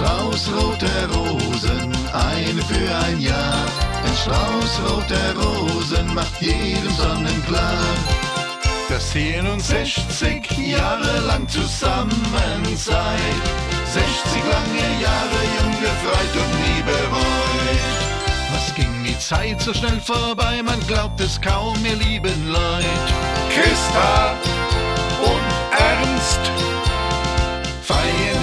Strauß roter Rosen, eine für ein Jahr. Ein Strauß roter Rosen macht jedem sonnenklar, dass ihr nun 60 Jahre lang zusammen seid. 60 lange Jahre jung gefreut und nie bereut. Was ging die Zeit so schnell vorbei, man glaubt es kaum, ihr lieben Leut. Christa und Ernst feiern